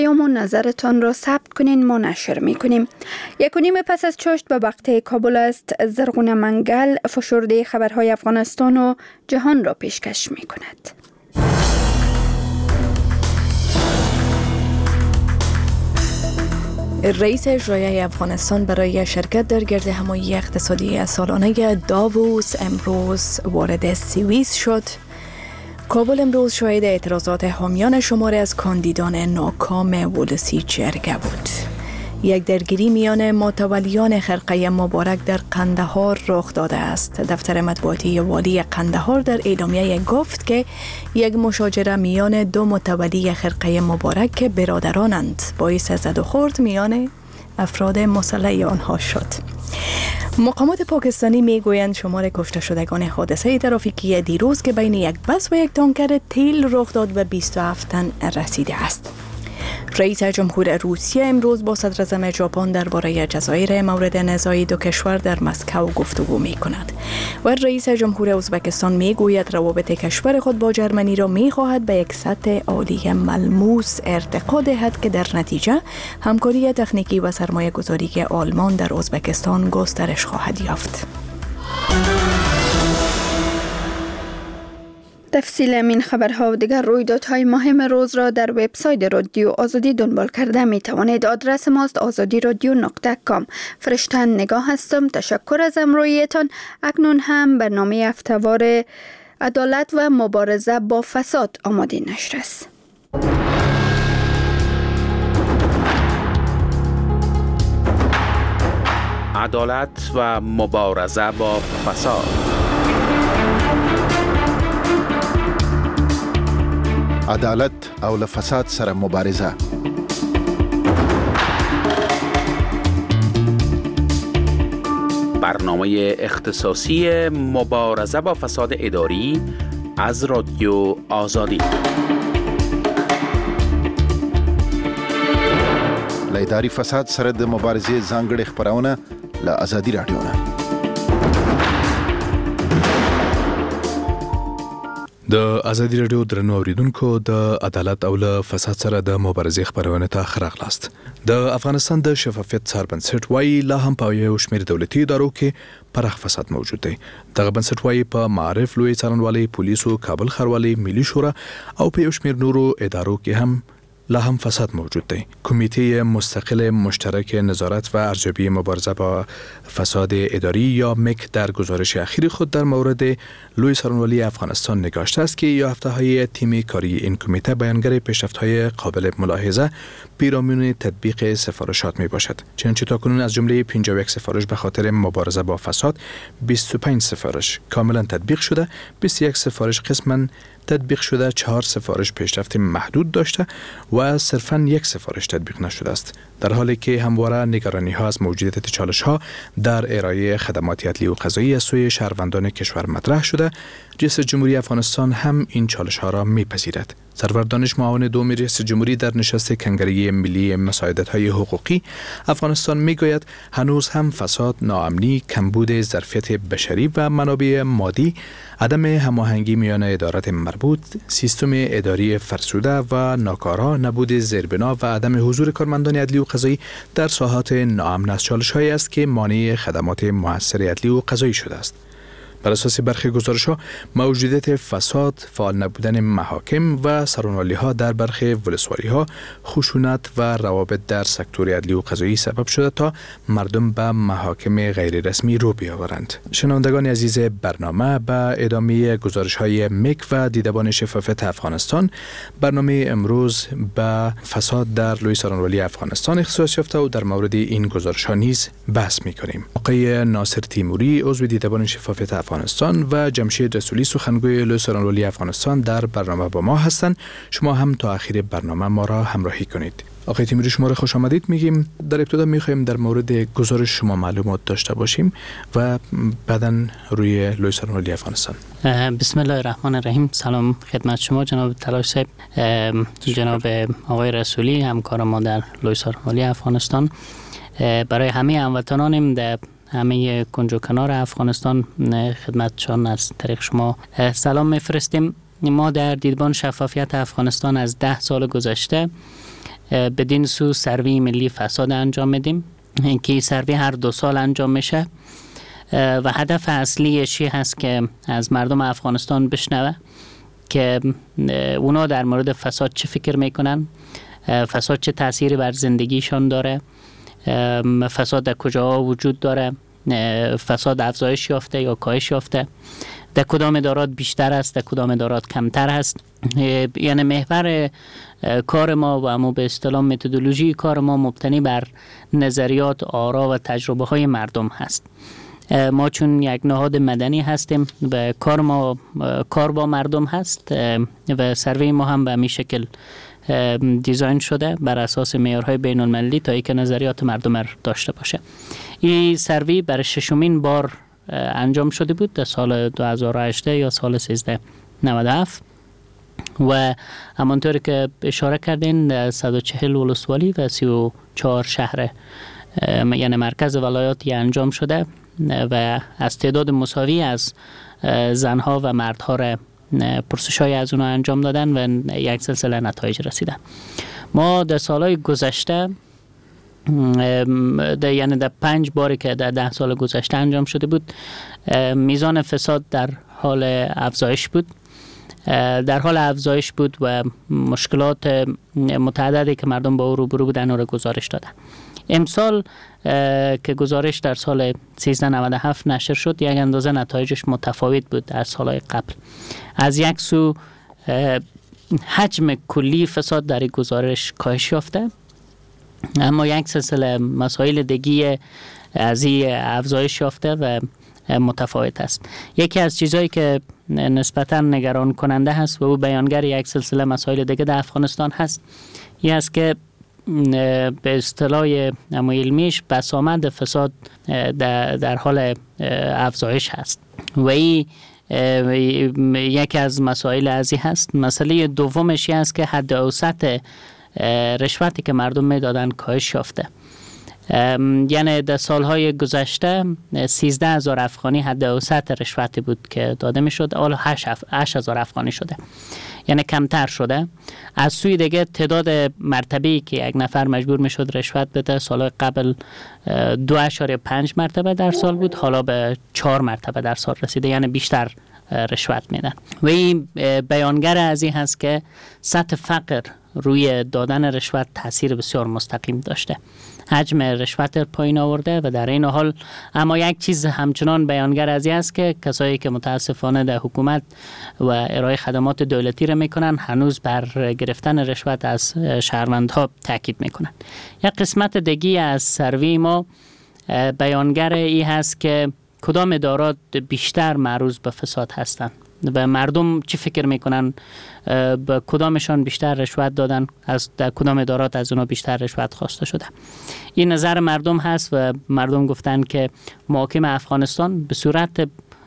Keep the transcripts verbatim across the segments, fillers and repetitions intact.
و نظرتان را ثبت کنین، ما نشر میکنیم. یک و نیم پس از چاشت به وقت کابل است. زرغون منگل فشرده خبرهای افغانستان و جهان را پیشکش میکند. رئیس اجرایی افغانستان برای شرکت در گرد همایی اقتصادی سالانه داووس امروز وارد سوئیس شد. کابل امروز شاهد اعتراضات حامیان شماری از کاندیدان ناکام ولسی جرگه بود. یک درگیری میان متولیان خرقه مبارک در قندهار رخ داده است. دفتر مطبوعاتی والی قندهار در اعلامیه گفت که یک مشاجره میان دو متولی خرقه مبارک که برادرانند باعث زد و خورد میان افراد مسلح آنها شد. مقامات پاکستانی میگویند شمار کشته شدگان حادثه ترافیکی دیروز که بین یک بس و یک تانکر تیل رخ داد و بیست و هفت تن رسیده است. رئیس جمهور روسیه امروز با صدر اعظم ژاپن درباره جزایر مورد نزاع دو کشور در مسکو گفتگو می کند و رئیس جمهور ازبکستان می گوید روابط کشور خود با جرمنی را می خواهد به یک سطح عالی ملموس ارتقا دهد که در نتیجه همکاری تکنیکی و سرمایه گذاری آلمان در ازبکستان گسترش خواهد یافت. تفصیل این خبرها و دیگر رویدادهای مهم روز را در وبسایت رادیو آزادی دنبال کرده می توانید. آدرس ماست آزادی رادیو نقطه کام. فرشتن نگاه هستم. تشکر از همراهیتان. اکنون هم برنامه هفته‌وار عدالت و مبارزه با فساد آماده نشر است. عدالت و مبارزه با فساد. عدالت او له فساد سره مبارزه. برنامه اختصاصی مبارزه با فساد اداری از رادیو آزادی. له اداري فساد سره د مبارزې ځانګړې خبرونه له آزادي رادیو نه. د آزادي رادیو درنو اوریدونکو د عدالت او له فساد سره د مبارزې خبرونه ته خراغلاست. د افغانستان د شفافیت څار بنسټ وایي لا هم په یو شمېر دولتي ادارو کې پراخ فساد موجود دی. دغه بنسټ وایي په معارف، لوی څارنوالۍ، پولیسو، کابل ښاروالۍ، ملي شورا او په یو شمېر نورو ادارو کې هم لا هم فساد موجود دی. کمیته مستقل مشترک نظارت و ارزیابی مبارزه با فساد اداری یا مک در گزارش اخیر خود در مورد لوی څارنوالۍ افغانستان نگاشته است که یا هفته‌های تیم کاری این کمیته بیانگر پیشرفت‌های قابل ملاحظه پیرامون تطبیق سفارشات می باشد. چنانچه تاکنون از جمله پنجاه و یک سفارش به خاطر مبارزه با فساد، بیست و پنج سفارش کاملا تطبیق شده، بیست و یک سفارش قسما تطبیق شده، چهار سفارش پیشرفت محدود داشته و صرفاً یک سفارش تطبیق نشده است. در حالی که همواره نگرانی ها از موجودیت چالش ها در ارائه خدمات عدلی و قضایی از سوی شهروندان کشور مطرح شده، رئیس جمهوری افغانستان هم این چالش ها را میپذیرد. سرور دانش معاون دوم رئیس جمهوری در نشست کنگره ملی مساعدت های حقوقی افغانستان میگوید هنوز هم فساد، ناامنی، کمبود ظرفیت بشری و منابع مادی، عدم هماهنگی میان ادارات مربوط، سیستم اداری فرسوده و ناکارا، نبود زیربنا و عدم حضور کارمندان عدلی و قضایی در ساحات ناامن از چالش‌هایی است که مانع خدمات مؤثر عدلی و قضایی شده است. بر اساس برخی گزارش‌ها، موجودیت فساد، فعال نبودن محاکم و سرانوالی‌ها در برخی ولسوالی‌ها، خشونت و روابط در سکتور عدلی و قضایی سبب شده تا مردم به محاکم غیر رسمی رو بیاورند. شنوندگان عزیز برنامه، به ادامه گزارش‌های مک و دیدبان شفافیت افغانستان، برنامه امروز به فساد در لوی سرانوالی افغانستان اختصاص یافته و در مورد این گزارش‌ها نیز بحث می‌کنیم. آقای ناصر تیموری، عضو دیدبان شفافیت افغانستان و جمشید رسولی، سخنگوی لوی سرانوالی افغانستان، در برنامه با ما هستند. شما هم تا آخر برنامه ما را همراهی کنید. آقای تیموری، شما را خوش آمدید میگیم. در ابتدا میخوایم در مورد گزارش شما معلومات داشته باشیم و بعداً روی لوی سرانوالی افغانستان. بسم الله الرحمن الرحیم. سلام خدمت شما جناب تلاش صاحب، جناب آقای رسولی، همکار ما در لوی سرانوالی افغانستان. برای همه هموطنانم در همه کنج و کنار افغانستان خدمتشان از طریق شما سلام میفرستیم. ما در دیدبان شفافیت افغانستان از ده سال گذشته بدین سو سروی ملی فساد انجام میدیم که سروی هر دو سال انجام میشه و هدف اصلیش چی هست که از مردم افغانستان بشنوه که اونا در مورد فساد چه فکر میکنن، فساد چه تأثیری بر زندگیشان داره، فساد در کجاها وجود داره، فساد افزایش یافته یا کاهش یافته، در کدام ادارات بیشتر است، در کدام ادارات کمتر هست. یعنی محور کار ما و اما به اصطلاح متدولوژی کار ما مبتنی بر نظریات، آرا و تجربه های مردم هست. ما چون یک نهاد مدنی هستیم و کار ما کار با مردم هست و سروی ما هم به همین شکل دیزاین شده بر اساس معیارهای بین المللی تا اینکه نظریات مردم را داشته باشه. این سروی برای ششمین بار انجام شده بود در سال دو هزار و هشت یا سال سیزده نود و هفت و همانطور که اشاره کردین صد و چهل ولسوالی و سی و چهار شهر یعنی مرکز ولایاتی انجام شده و از تعداد مساوی از زنها و مردها را پرسش‌های از اونها انجام دادن و یک سلسله نتایج رسیدن. ما در سالهای گذشته در یعنی در پنج باری که در ده سال گذشته انجام شده بود میزان فساد در حال افزایش بود در حال افزایش بود و مشکلات متعددی که مردم با او روبرو بودن را گزارش دادن. امسال که گزارش در سال سیزده نود و هفت نشر شد یک اندازه نتایجش متفاوت بود در سالهای قبل. از یک سو حجم کلی فساد در گزارش کاهش یافته، اما یک سلسله مسائل دیگه از این افزایش یافته و متفاوت است. یکی از چیزهایی که نسبتاً نگران کننده هست و او بیانگر یک سلسله مسائل دیگه در افغانستان هست، این است که به اصطلاح علمیش بسامد فساد در, در حال افزایش هست و این یکی از مسائل ازی هست. مسئله دومش این است که حد اوسط رشوتی که مردم میدادن کاهش یافته. یعنی در سالهای گذشته سیزده هزار افغانی حد اوسط رشوتی بود که داده می شد، حالا هشت هزار افغانی شده، یعنی کمتر شده. از سوی دیگه تعداد مرتبه‌ای که یک نفر مجبور می شد رشوت بده سال قبل دو اشاره پنج مرتبه در سال بود، حالا به چهار مرتبه در سال رسیده، یعنی بیشتر رشوت میدن. و این بیانگر از این هست که سطح فقر روی دادن رشوت تاثیر بسیار مستقیم داشته، حجم رشوت پایین آورده و در این حال اما یک چیز همچنان بیانگر از این است که کسایی که متاسفانه در حکومت و ارائه خدمات دولتی را میکنن هنوز بر گرفتن رشوت از شهروندها تاکید میکنن. یک قسمت دیگه از سروی ما بیانگر این هست که کدام ادارات بیشتر معرض به فساد هستند و مردم چی فکر میکنن به کدامشان بیشتر رشوت دادن، از در کدام ادارات از اونا بیشتر رشوت خواسته شده. این نظر مردم هست و مردم گفتن که محاکم افغانستان به صورت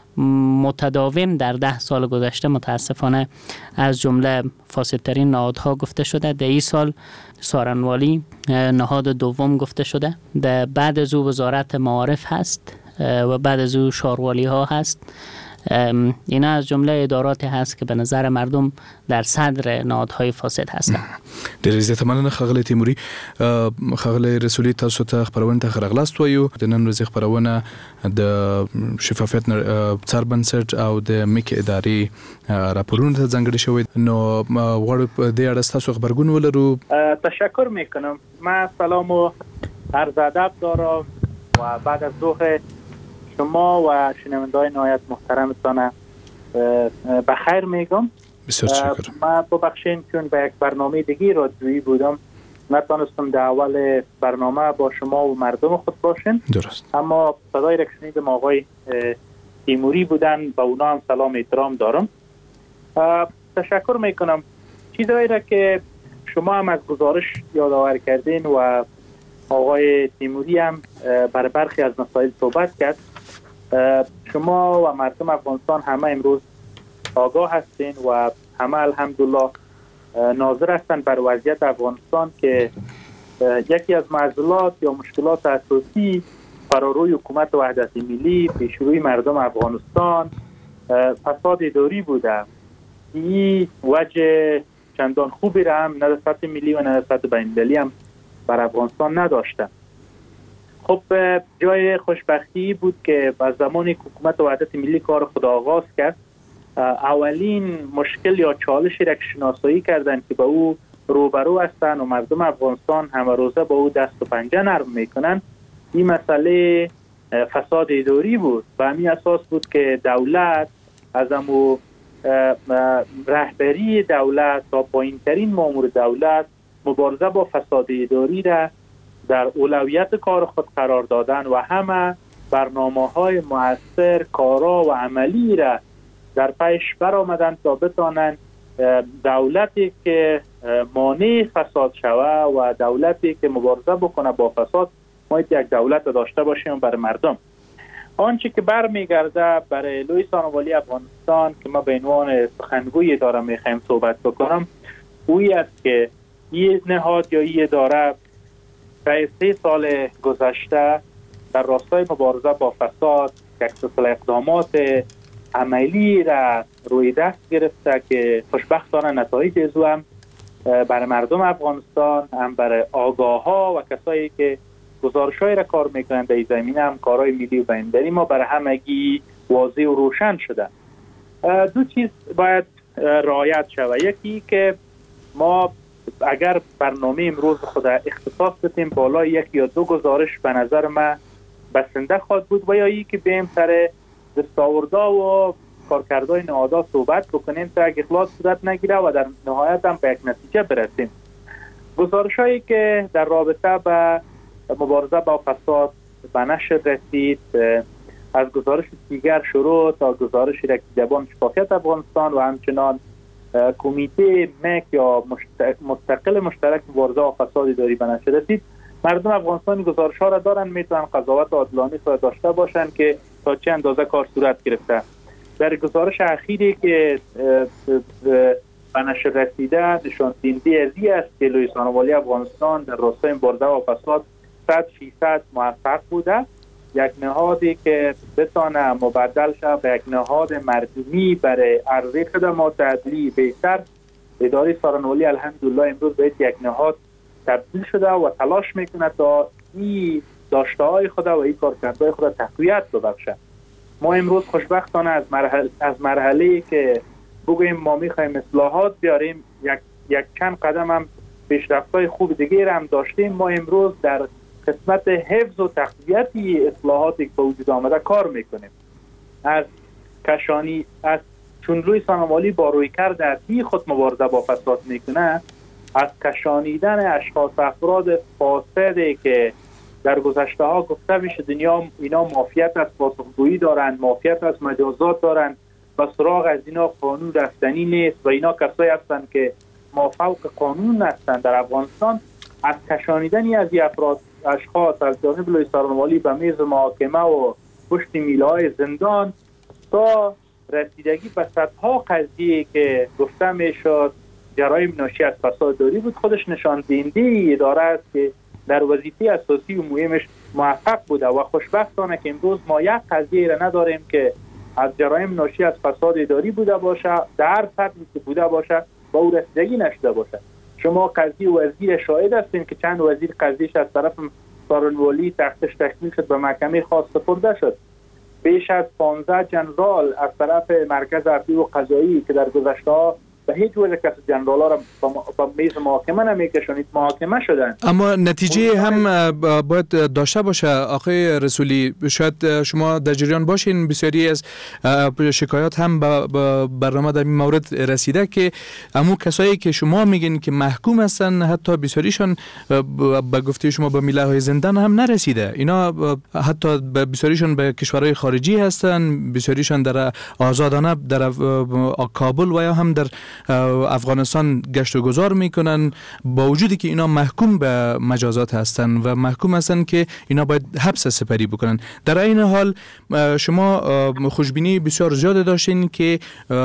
متداوم در ده سال گذشته متاسفانه از جمله فاسدترین نهادها گفته شده. در این سال سارنوالی نهاد دوم گفته شده، در بعد از او وزارت معارف هست و بعد از او شاروالی ها هست. اینا از جمله اداراتی هست که به نظر مردم در صدر نهادهای فاسد هستند. ډېر زیات مننه ښاغلی تیموري. ښاغلی رسولي تاسو ته خبرونه ته راغلاست وایو. د نن ورځې خبرونه د شفافیت څار بنسټ او د میک ادارې راپورونه ته ځانګړي شوی، نو غواړو په دې اړه ستاسو خبرګون ولرو. تشکر میکنم. من سلام و عرض ادب دارم و بعد از ظهر شما و شنونده‌های نهایت محترمتان بخیر میگم. بسیار شکر. من ببخشید چون به یک برنامه دیگه رادیویی بودم نتونستم در اول برنامه با شما و مردم خود باشم. درست. اما صدای را شنیدم آقای تیموری بودن، با اونا هم سلام احترام دارم. تشکر میکنم. چیزایی را که شما هم از گزارش یادآور کردین و آقای تیموری هم بر برخی از مسائل صحبت کرد. شما و مردم افغانستان همه امروز آگاه هستین و همه الحمدلله ناظر هستن بر وضعیت افغانستان که یکی از معضلات یا مشکلات اساسی فراروی حکومت وحدت ملی پیشروی مردم افغانستان فساد اداری بوده. این وجه چندان خوبی را هم نه در سطح ملی و نه در سطح بین‌المللی هم بر افغانستان نداشته. خب جای خوشبختی بود که از زمانی که حکومت وحدت ملی کار خود آغاز کرد، اولین مشکل یا چالشی را که شناسایی کردن که با او روبرو هستند و مردم افغانستان همه روزه با او دست و پنجه نرم میکنن، این مسئله فساد اداری بود. به همین اساس بود که دولت از امو رهبری دولت تا پایین‌ترین مامور دولت مبارزه با فساد اداری را در اولویت کار خود قرار دادن و همه برنامه‌های مؤثر، کارا و عملی را در پیش برآمدند تا بتانند دولتی که مانع فساد شوه و دولتی که مبارزه بکنه با فساد، ما یک دولت داشته باشیم برای مردم. آنچه که برمیگرده برای لوی سانوالی افغانستان که ما به عنوان سخنگوی اداره میخوایم صحبت بکنم، اویی است که این نهاد یا این اداره در سه سال گذشته در راستای مبارزه با فساد یک سلسله اقدامات عملی را روی دست گرفته که خوشبختانه نتایج از او هم برای مردم افغانستان، هم برای آگاه ها و کسایی که گزارش‌های را کار میکنند در این زمینه، هم کارهای ملی و بین‌المللی ما برای همگی واضح و روشن شده. دو چیز باید رعایت شود. یکی که ما اگر برنامه امروز خود اختصاص بدیم بالای یک یا دو گزارش به نظر من بسنده خواهد بود و یا ای که بیم سر دستاوردها و کارکردهای نهادها صحبت بکنیم تا اگه اخلاص صورت نگیره و در نهایت هم به یک نتیجه برسیم. گزارش هایی که در رابطه به مبارزه با فساد به نشر رسید، از گزارش دیگر شروع تا گزارش رکیدبان شفافیت افغانستان و همچنان کمیته مک یا مستقل مشترک مبارزه با فساد اداری به نشر رسید، مردم افغانستان گزارش ها را دارن، میتونن قضاوت عادلانه خود داشته باشن که تا چه اندازه کار صورت گرفته. در گزارش اخیری که به نشر رسیده نشان دهنده از این است که لوی سانوالی افغانستان در راستای مبارزه با فساد صد فیصد موفق بوده. یک نهادی که بتانه مبدل شد به یک نهاد مردمی برای عرضه خدمات عدلی بهتر، اداره سارنوالی الحمدلله امروز به یک نهاد تبدیل شده و تلاش میکنه تا این داشته های خود و این کارکردهای خود تقویت ببخشه. ما امروز خوشبختانه از مرحله از مرحله‌ای که بگوییم ما میخوایم اصلاحات بیاریم، یک یک چند قدم هم پیشرفت‌های خوب دیگه هم داشتیم. ما امروز در قسمت حفظ و تقویت اصلاحاتی که به وجود آمده کار میکنیم. از کشانی از چون لوی سانوالی با رویکرد عدلی خود مبارزه با فساد میکنه، از کشانیدن اشخاص افراد فاسدی که در گذشته ها گفته میشه دنیا اینا مافیت از پاسخگویی دارن، مافیت از مجازات دارن و سراغ از اینا قانون رفتنی نیست و اینا کسایی هستن که مافوق قانون هستن در افغانستان، از کشانیدنی از این افراد اشخاص از جانب لوی سانوالی به میز محاکمه و پشت میله های زندان تا رسیدگی به صدها قضیه که گفته میشد جرایم ناشی از فساد اداری بود، خودش نشان دهنده اداره است که در وظیفه اساسی و مهمش موفق بوده و خوشبختانه که امروز ما یک قضیه را نداریم که از جرایم ناشی از فساد اداری بوده باشه، در سطحی که بوده باشه با او رسیدگی نشده باشه. شما قضیه وزیر شاهد هستین که چند وزیر قضیهش از طرف سارنوالی تختش تکمیل شد به محکمه خاص سپرده شد. بیش از پانزده جنرال از طرف مرکز عدلی و قضایی که در گذشته ها به هیچ وجه کس جنرال ها را با میز محاکمه نمیکشونید محاکمه شدن. اما نتیجه هم باید داشته باشه آقای رسولی. شاید شما در جریان باشین بسیاری از شکایات هم به برنامه در این مورد رسیده که همون کسایی که شما میگین که محکوم هستن حتی بسیاریشان به گفته شما به میله های زندان هم نرسیده. اینا حتی بسیاریشان به کشورهای خارجی هستن، بسیاریشان در آزادانه در کابل و یا هم در افغانستان گشت و گذار میکنن، با وجودی که اینا محکوم به مجازات هستن و محکوم هستن که اینا باید حبس سپری بکنن. در این حال شما خوشبینی بسیار زیاد داشتین که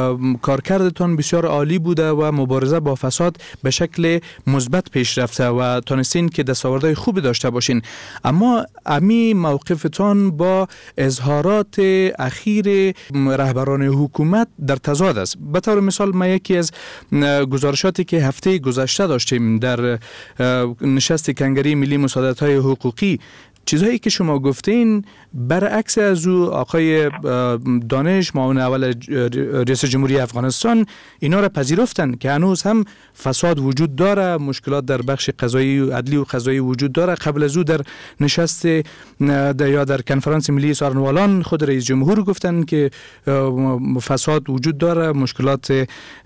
کارکردتان بسیار عالی بوده و مبارزه با فساد به شکل مثبت پیش رفته و تونستین که دستاوردهای خوبی داشته باشین، اما امی موقفتان با اظهارات اخیر رهبران حکومت در تضاد است. به طور مثال من یکی از گزارشاتی که هفته گذشته داشتیم در نشست کنگره ملی مساعدت‌های حقوقی، چیزهایی که شما گفتین برعکس از او آقای دانش معاون اول رئیس جمهوری افغانستان اینا را پذیرفتن که هنوز هم فساد وجود داره، مشکلات در بخش قضایی و عدلی و قضایی وجود داره. قبل از او در نشست یا در کنفرانس ملی سارنوالان خود رئیس جمهور گفتن که فساد وجود داره، مشکلات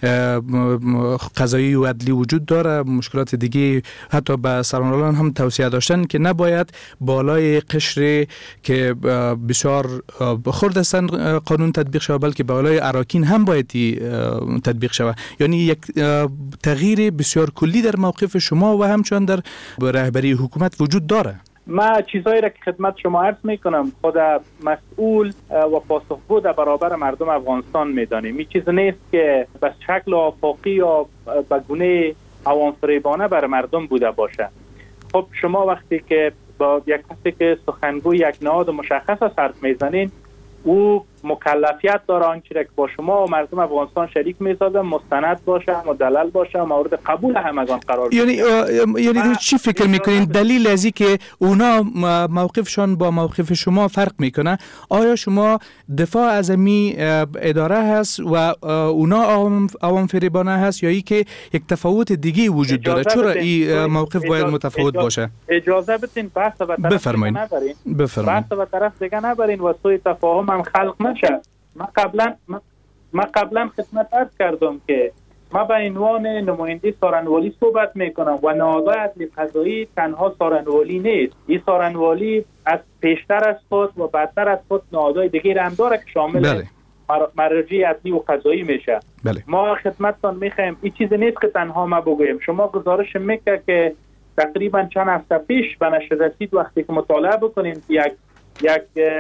قضایی و عدلی وجود داره، مشکلات دیگه. حتی به سارنوالان هم توصیه داشتن که نباید بالای قشر که بسیار خرد هستن قانون تطبیق شود، بلکه بالای اراکین هم باید تطبیق شود. یعنی یک تغییر بسیار کلی در موقف شما و همچنان در رهبری حکومت وجود داره. ما چیزایی را که خدمت شما عرض میکنم خود مسئول و پاسخگو در برابر مردم افغانستان میدانیم. این چیز نیست که به شکل آفاقی یا به گونه عوام فریبانه بر مردم بوده باشه. خب شما وقتی که با یک کسی که سخنگوی یک نهاد مشخص حرف میزنین، او مکلفیت داره آنچه که با شما و مردم افغانستان شریک میسازه مستند باشه، مدلل باشه، مورد قبول همگان قرار بگیره. یعنی یعنی چی فکر میکنین دلیل از این که اونا موقفشان با موقف شما فرق میکنه؟ آیا شما دفاع از می اداره هست و اونا عوام فریبانه هست، یا ای که یک تفاوت دیگه وجود داره؟ چرا این موقف باید متفاوت باشه؟ اجازه بدین بحث و طرف دیگه نبرین. بفرمایید. بحث و طرف دیگه نبرین و سوء تفاهم هم خلق نشه. ما قبلا ما قبلا خدمت عرض کردم که ما به عنوان نماینده سارنوالی صحبت میکنم و نهادهای عدلی قضایی تنها سارنوالی نیست. این سارنوالی از پیشتر از خود و بعدتر از خود نهادهای دیگه هم داره که شامل بله. مراجع عدلی و قضایی میشه. بله. ما خدمتتان میخوایم این چیز نیست که تنها ما بگویم. شما گزارش میکنه که تقریبا چند هفته پیش به نشر رسید وقتی که مطالعه بکنیم یک یک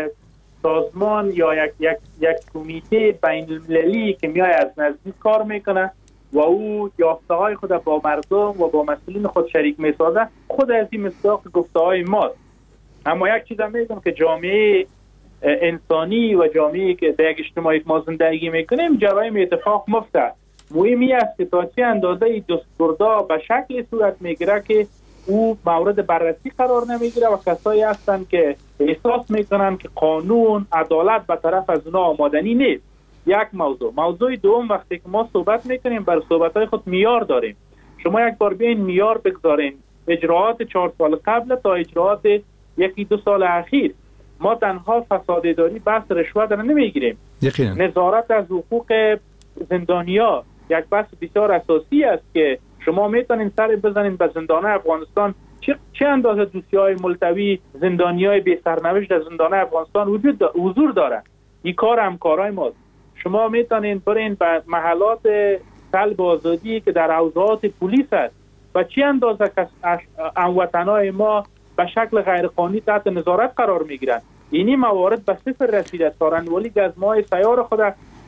سازمان یا یک یک یک کمیته بین المللی که میای از نزدیک کار میکنه و او یافته های خود با مردم و با مسئولین خود شریک میسازه، خود از این مصداق گفته های ماست. اما یک چیز هم میگم که جامعه انسانی و جامعه که در یک اجتماعی که ما زندگی میکنیم جرایم اتفاق مفته. مهمی است که تا چه اندازه دستوردا به شکل صورت میگیره که او مورد بررسی قرار نمیگیره و کسایی هستن که احساس میکنن که قانون عدالت به طرف از اونا آمادنی نیست. یک موضوع. موضوع دوم، وقتی که ما صحبت میکنیم بر صحبتهای خود میار داریم. شما یک بار بیاین میار بگذارین اجراعات چهار سال قبل تا اجراعات یکی دو سال اخیر. ما تنها فساد اداری بحث رشوت را نمیگیریم. یقینا نظارت از حقوق زندانیا یک بحث بسیار اساسی است که شما میتونین سر بزنین به زندان افغانستان چه چه اندازه دوسیه‌های ملتوی زندانیای بی سرنوشت در زندان افغانستان وجود دا، حضور داره. این کار همکارای ماست. شما میتونین برین به محلات سلب آزادی که در حوزات پلیس است و چه اندازه که هموطنای ما به شکل غیرقانونی تحت نظارت قرار میگیرن. اینی موارد به صفر رسیده. سارنوالی از ما سیار خود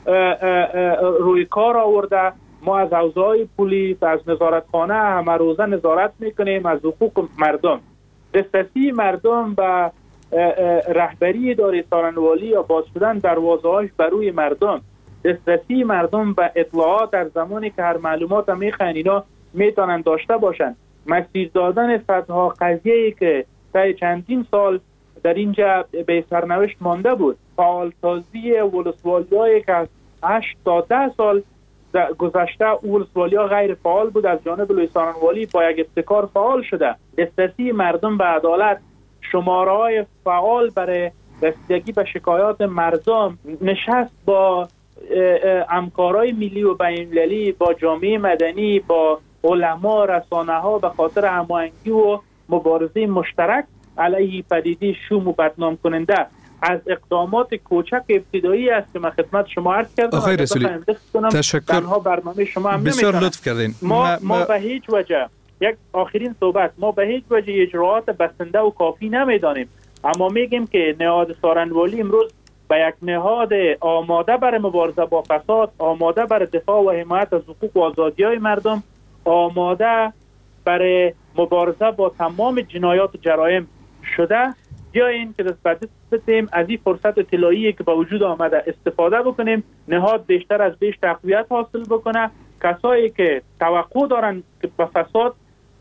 روی کار آورده. ما از حوزه‌های پلیس، از نظارتخانه همه روزه نظارت میکنیم از حقوق مردم. دسترسی مردم به رهبری اداره سارنوالی یا باز شدن دروازه‌هاش بر روی مردم، دسترسی مردم به اطلاعات در زمانی که هر معلومات هم میخواین اینا میتونن داشته باشن. مسیر دادن صدها قضیه‌ای که تا چندین سال در اینجا به سرنوشت مانده بود. فعالسازی ولسوالی‌هایی که از هشت تا ده سال گذشته ولسوالی‌ها غیر فعال بود، از جانب لوی سارنوالی با یک ابتکار فعال شده. دسترسی مردم به عدالت، شماره‌های فعال برای رسیدگی به شکایات مردم، نشست با همکارای ملی و بین‌المللی، با جامعه مدنی، با علما، رسانه‌ها به خاطر هماهنگی و مبارزه مشترک علیه پدیده شوم و بدنام کننده. از اقدامات کوچک ابتدایی است که من خدمت شما عرض کردم. آقای رسولی تشکر. تنها برنامه شما هم بسیار نمی‌تونم. لطف کردین. ما ما, ما به هیچ وجه یک آخرین صحبت ما به هیچ وجه اجراعات بسنده و کافی نمیدانیم، اما میگیم که نهاد سارنوالی امروز به یک نهاد آماده برای مبارزه با فساد، آماده برای دفاع و حمایت از حقوق و آزادی‌های مردم، آماده برای مبارزه با تمام جنایات و جرایم شده. یا این که دست به دست بتیم از این فرصت طلایی که با وجود آمده استفاده بکنیم، نهاد بیشتر از بیش تقویت حاصل بکنه کسایی که توقع دارن که به فساد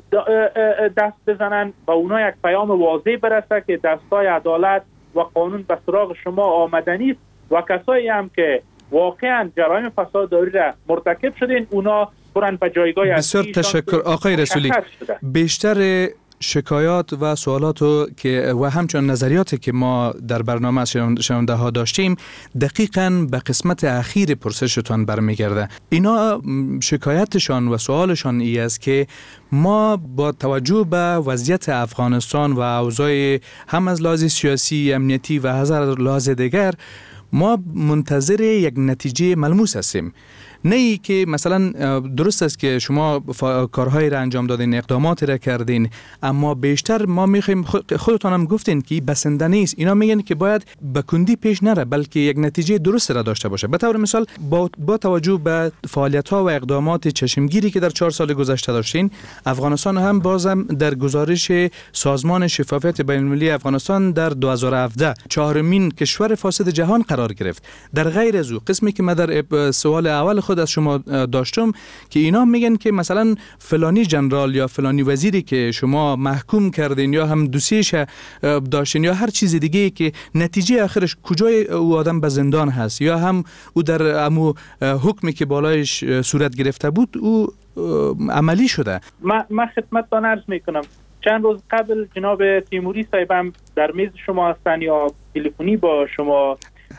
دست بزنن به اونا یک پیام واضح برسه که دستای عدالت و قانون به سراغ شما آمدنی است و کسایی هم که واقعا جرایم فساداری را مرتکب شدین اونا برن به جایگاه بسیار تشکر آقای رسولی. بیشتر شکایات و سوالات که و همچنین نظریاتی که ما در برنامه شنونده ها داشتیم دقیقاً به قسمت اخیر پرسشتان برمیگرده. اینا شکایتشان و سوالشان ای است که ما با توجه به وضعیت افغانستان و اوضاع هم از لحاظ سیاسی، امنیتی و هزار لحاظ دیگر ما منتظر یک نتیجه ملموس هستیم. نه ای که مثلا درست است که شما کارهایی را انجام دادین، اقداماتی را کردین، اما بیشتر ما میخوایم، خودتان هم گفتین که بسنده نیست. اینا میگن که باید به کندی پیش نره بلکه یک نتیجه درست را داشته باشه. به طور مثال با, با توجه به فعالیت ها و اقدامات چشمگیری که در چهار سال گذشته داشتین، افغانستان هم بازم در گزارش سازمان شفافیت بین المللی افغانستان در دو هزار و هفده چهارمین کشور فاسد جهان قرار گرفت. در غیر از او قسمی که من در سوال اول خود از شما داشتم که اینا میگن که مثلا فلانی جنرال یا فلانی وزیری که شما محکوم کردین یا هم دوسیش داشتین یا هر چیز دیگه که نتیجه آخرش کجای او آدم به زندان هست یا هم او در امو حکمی که بالایش صورت گرفته بود او عملی شده. من من خدمتتان عرض میکنم چند روز قبل جناب تیموری صاحبم در میز شما هستن یا تلفنی با شما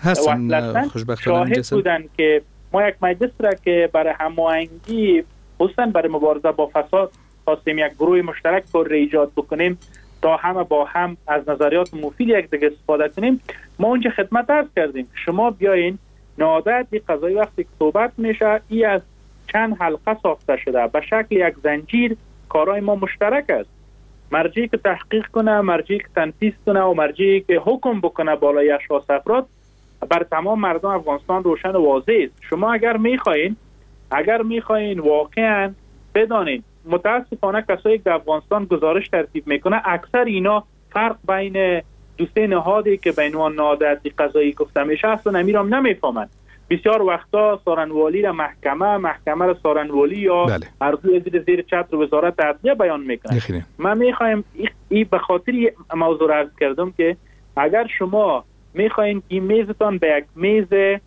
هستن، شاهد بودن که ما یک مجلس را که برای هماهنگی خصوصا برای مبارزه با فساد خواستیم یک گروه مشترک پر ایجاد بکنیم تا همه با هم از نظریات مفید یک دیگه استفاده کنیم. ما اونجا خدمت عرض کردیم شما بیاین نهادت قضایی وقتی که صحبت میشه ای از چند حلقه ساخته شده به شکل یک زنجیر. کارهای ما مشترک است. مرجعی که تحقیق کنه، مرجعی که تنفیذ کنه و مرجعی که حکم بکنه بالای اشخاص افراد بر تمام مردم افغانستان روشن و واضح است. شما اگر میخواین اگر میخواین واقعا بدانید متاسفانه کسایی که در افغانستان گزارش ترتیب میکنه اکثر اینا فرق بین دو سه نهادی که به عنوان نهاد قضایی گفته میشه اصلا نمیرم نمیفهمن. بسیار وقتا سارنوالی را محکمه محکمه را سارنوالی یا بله. ارزوی زیر زیر چتر وزارت عدلیه بیان میکنه. من میخوایم این به خاطر موضوع عرض کردم که اگر شما میخواین این میزتان به یک میز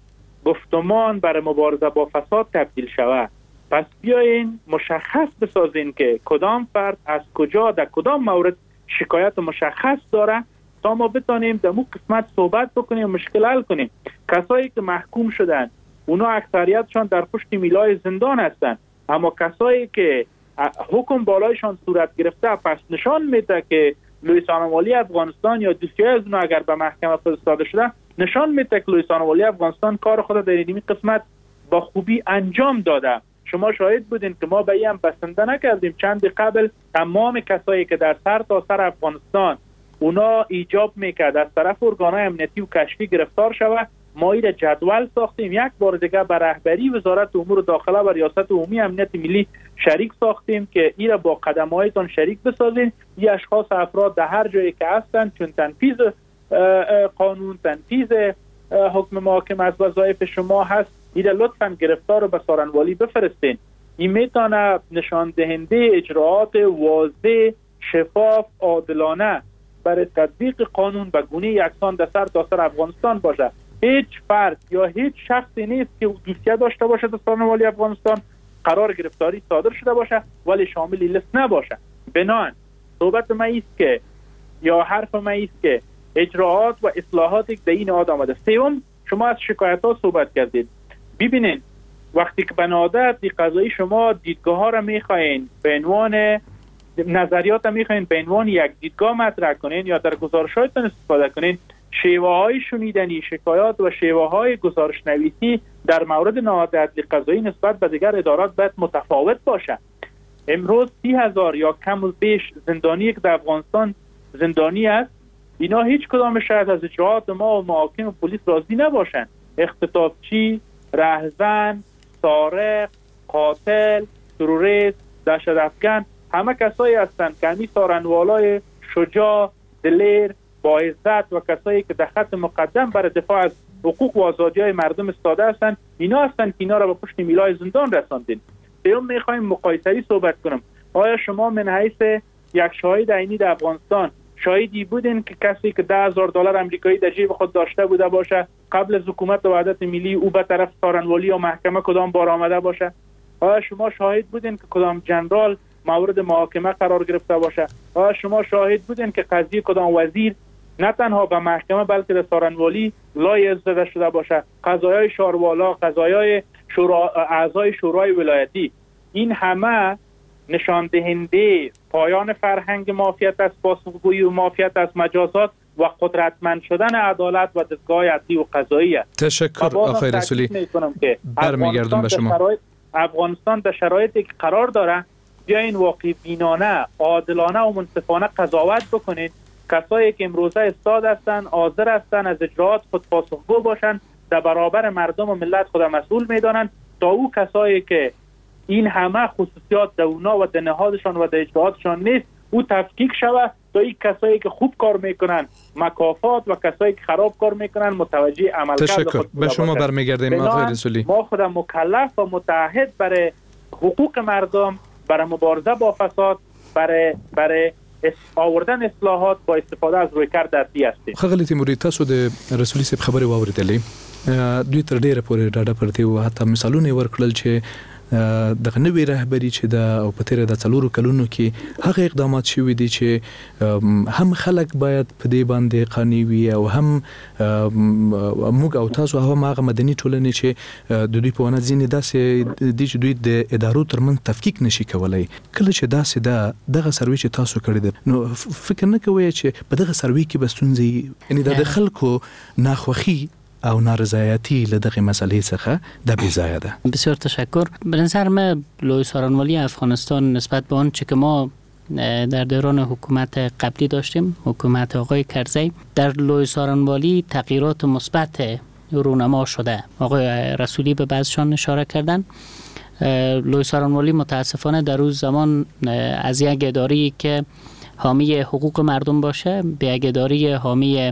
گفتمان برای مبارزه با فساد تبدیل شود پس بیاین مشخص بسازین که کدام فرد از کجا در کدام مورد شکایت مشخص داره تا ما بتانیم در مو قسمت صحبت بکنیم و مشکل حل کنیم. کسایی که محکوم شدن اونا اکثریتشان در پشت میلای زندان هستن اما کسایی که حکم بالایشان صورت گرفته پس نشان میده که لویسان والی افغانستان یا دوسیه از اونا اگر به محکمه فرستاده شده نشان میده که لویسان والی افغانستان کار خود در این قسمت با خوبی انجام داده. شما شاهد بودین که ما به این هم بسنده نکردیم. چند قبل تمام کسایی که در سر تا سر افغانستان اونا ایجاب میکرد از طرف ارگانهای امنیتی و کشفی گرفتار شود ما این جدول ساختیم. یک بار دیگه به رهبری وزارت امور داخله و ریاست عمومی امنیت ملی شریک ساختیم که این را با قدم‌هایتان شریک بسازیم. این اشخاص افراد در هر جایی که هستند چون تنفیذ قانون تنفیذ حکم محاکم از وظایف شما هست این لطفاً گرفتار رو به سارنوالی بفرستین. این میتونه نشان دهنده اجراعات واضح شفاف عادلانه برای تطبیق قانون به گونه یکسان در سر تا سر افغانستان باشه. هیچ فرد یا هیچ شخصی نیست که دوسیه داشته باشه در سارنوالی افغانستان قرار گرفتاری صادر شده باشه ولی شامل لیست نباشه. بنابراین صحبت ما است که یا حرف ما است که اجراعات و اصلاحاتی که در این نهاد آمده. سوم شما از شکایت ها صحبت کردید. ببینید وقتی که به نهاد قضایی شما دیدگاه ها را میخواین به عنوان نظریات را میخواین به عنوان یک دیدگاه مطرح کنین یا در گزارشاتتون استفاده کنین شیوه های شنیدنی شکایات و شیوه های گزارش نویسی در مورد نهاد قضایی نسبت به دیگر ادارات باید متفاوت باشه. امروز سی هزار یا کم و بیش زندانی که در افغانستان زندانی است اینا هیچ کدام شاید از اجراعات ما و محاکم و پلیس راضی نباشن. اختطافچی، رهزن، سارق، قاتل، تروریست، دهشت‌افکن همه کسایی هستند که همی سارنوالای شجاع، دلیر، با عزت و کسایی که در خط مقدم برای دفاع از حقوق و آزادی‌های مردم ایستاده هستند اینا هستند که اینا را به پشت میلای زندان رساندین. سوم میخوایم مقایسه‌ای صحبت کنم. آیا شما من حیث یک شاهد عینی در افغانستان شاهدی بودین که کسی که ده هزار دلار آمریکایی در جیب خود داشته بوده باشه قبل از حکومت وحدت ملی او به طرف سارنوالی یا محکمه کدام بار آمده باشه؟ آیا شما شاهد بودین که کدام جنرال مورد محاکمه قرار گرفته باشه؟ آیا شما شاهد بودین که قضیه کدام وزیر نه تنها به محکمه بلکه در سارنوالی لای زده شده باشه؟ قضایای شاروالا، قضایای شورا، اعضای شورای ولایتی، این همه نشان دهنده پایان فرهنگ مافیت از پاسخگویی و مافیت از مجازات و قدرتمند شدن عدالت و دستگاه عدلی و قضایی است. تشکر آقای رسولی. برمیگردم به شما. افغانستان در شرایطی که قرار داره بیاین واقع بینانه، عادلانه و منصفانه قضاوت بکنید. کسایی که امروزه استاد هستن، حاضر هستن از اجراعات خود پاسخگو باشن، در برابر مردم و ملت خود مسئول میدانن، تا او کسایی که این همه خصوصیات در اونا و در نهادشان و در اجراعاتشان نیست او تفکیک شود، تا این کسایی که خوب کار میکنن مکافات و کسایی که خراب کار میکنن متوجه عملکرد خود تشکر. به شما برمیگردیم آقای رسولی. ما خود مکلف و متعهد برای حقوق مردم، برای مبارزه با فساد، برای برای آوردن اصلاحات با استفاده از رویکرد دستی هستیم. خغلی تیموری، تاسو د رسولی صاحب خبرې واوریدلې. دوی تر ډیره پورې ډاډه پرته او حتی مثالونه ورکړل چې دغه نوې رهبری چې د او په تیره د څلورو کلونو کې هغه اقدامات شوي دي چې هم خلک باید په دې باندې قانع وي او هم موږ او تاسو هم هغه مدني ټولنې چې د دوی په ونه ځینې داسې دي چې دوی د ادارو ترمنځ تفکیک نشي کولای. کله چې داسې ده دغه سروي چې تاسو کړی ده، نو فکر نه کوئ چې په دغه سروي کې به ستونزې، یعنی د خلکو ناخوښي او نارضایتی لدغه مسئله څخه د بیزایه ده؟ بسیار تشکر. به نظر من لوی سارنوالی افغانستان نسبت به آن چه که ما در دوران حکومت قبلی داشتیم، حکومت آقای کرزی، در لوی سارنوالی تغییرات مثبت رونما شده. آقای رسولی به بعضشان اشاره کردن. لوی سارنوالی متاسفانه در روز زمان از یک اداره که حامی حقوق مردم باشه به یک اداره حامی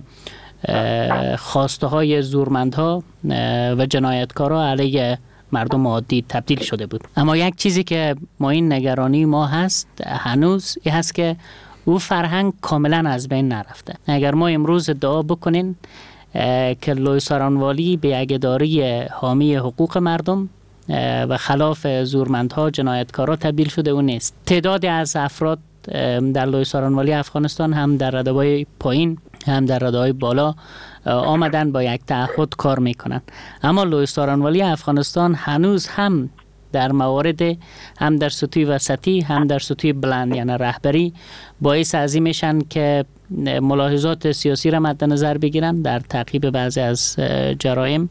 خواسته های زورمندها و جنایتکارا علیه مردم عادی تبدیل شده بود. اما یک چیزی که ما این نگرانی ما هست هنوز این هست که او فرهنگ کاملا از بین نرفته. اگر ما امروز ادعا بکنین که لوی سارنوالی به یک اداره حامی حقوق مردم و خلاف زورمندها جنایتکارا تبدیل شده، او نیست. تعدادی از افراد در لوی سارنوالی افغانستان هم در رده‌های پایین هم در رده‌های بالا آمدن با یک تعهد کار میکنن. اما لوی سارنوالی افغانستان هنوز هم در موارد هم در سطوح وسطی هم در سطوح بلند یعنی رهبری باعث ازی میشن که ملاحظات سیاسی را مد نظر بگیرن در تعقیب بعضی از جرایم،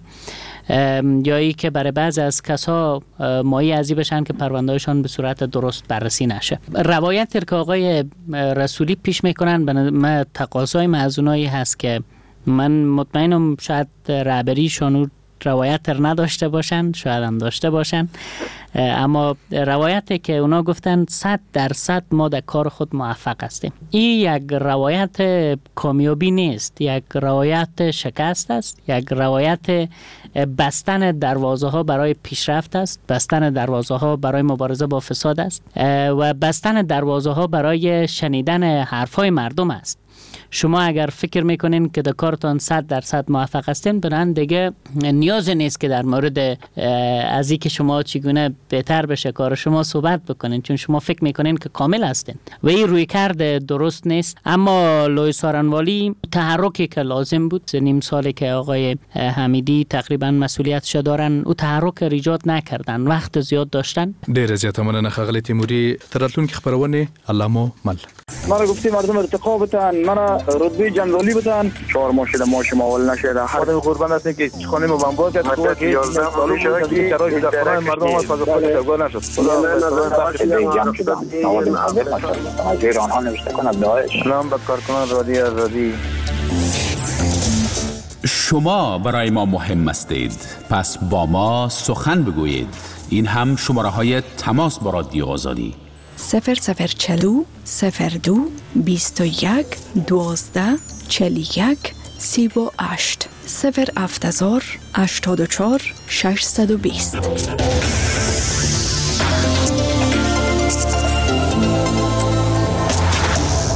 یا ای که برای بعضی از کسا مایه ازی بشن که پروندهشان به صورت درست بررسی نشه. روایت که آقای رسولی پیش میکنن به تقاضای معزونایی هست که من مطمئنم شاید رهبریشان روایت رو نداشته باشن، شاید هم داشته باشن، اما روایتی که اونا گفتن صد درصد ما در کار خود موفق هستیم، این یک روایت کامیابی نیست، یک روایت شکست است، یک روایت بستن دروازه ها برای پیشرفت است، بستن دروازه ها برای مبارزه با فساد است و بستن دروازه ها برای شنیدن حرف های مردم است. شما اگر فکر میکنین که در کارتان صد درصد موفق هستین، برن دیگه نیاز نیست که در مورد از اینکه شما چگونه بهتر بشه کار شما صحبت بکنین، چون شما فکر میکنین که کامل هستین و این روی کرد درست نیست. اما لوی سارنوالی تحرکی که لازم بود، نیم سالی که آقای حمیدی تقریبا مسئولیتش دارن، او تحرک ایجاد نکردن، وقت زیاد داشتن. ډیر زیات مننه ښاغلی تیموري. تراتلونکي خبرونه علامه مل. مرا گفتی مردم ارتقا بتن، مرا رتبه جنرالی بتن، چهار ماه شده ما شما اول نشده. خودم قربان هستم که خانه ما بمبار کرد، تو که یازده سال شده که چرای در خانه مردم از فضا خود تگاه نشد. خدا جمع شده غیر آنها نوشته کند داعش. سلام به کارکنان رادیو آزادی. شما برای ما مهم هستید، پس با ما سخن بگویید. این هم شماره های تماس با رادیو آزادی: صفر صفر چلو صفر دو بیست و یک دوازده چلی یک سی و هشت صفر هفت هزار هشتاد و چهار ششصد و بیست.